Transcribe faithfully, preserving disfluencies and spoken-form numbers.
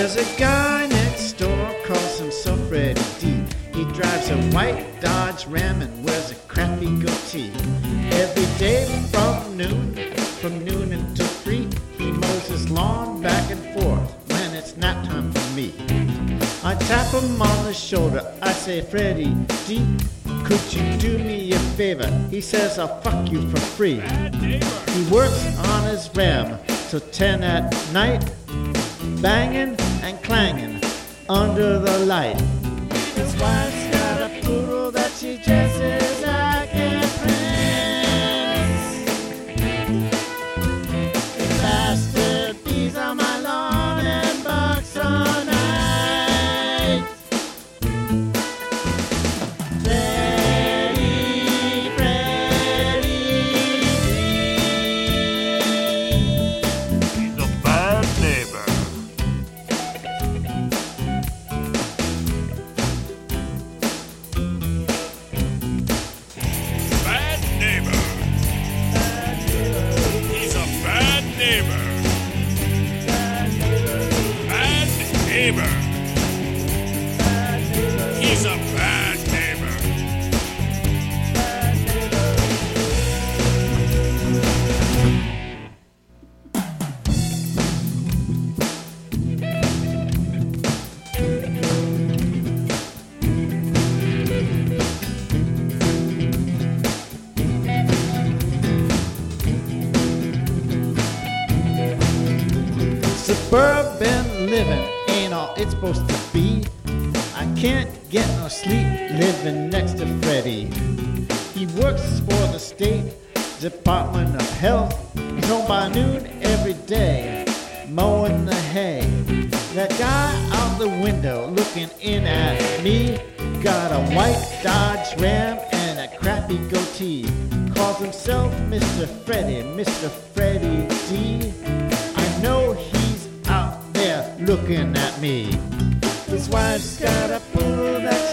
There's a guy next door, calls himself Freddie D. He drives a white Dodge Ram and wears a crappy goatee. Every day from noon, from noon until three, he mows his lawn back and forth when it's nap time for me. I tap him on the shoulder, I say, Freddie D, could you do me a favor? He says, I'll fuck you for free. He works on his Ram till ten at night, banging and clanging under the light. His wife's got a poodle that she dresses like a prince. The bastard bees on my lawn and barks all night. Freddie, Freddie, He's a bad neighbor. Bad neighbor. He's a bad neighbor. Bad neighbor. He's a bad neighbor. Suburban living ain't all it's supposed to be. I can't get no sleep living next to Freddie. He works for the State Department of Health. He's home by noon every day, mowing the hay. That guy out the window looking in at me got a white Dodge Ram and a crappy goatee. Calls himself Mister Freddie, Mister Freddie D. I know he's out there looking at me. His wife's got a poodle that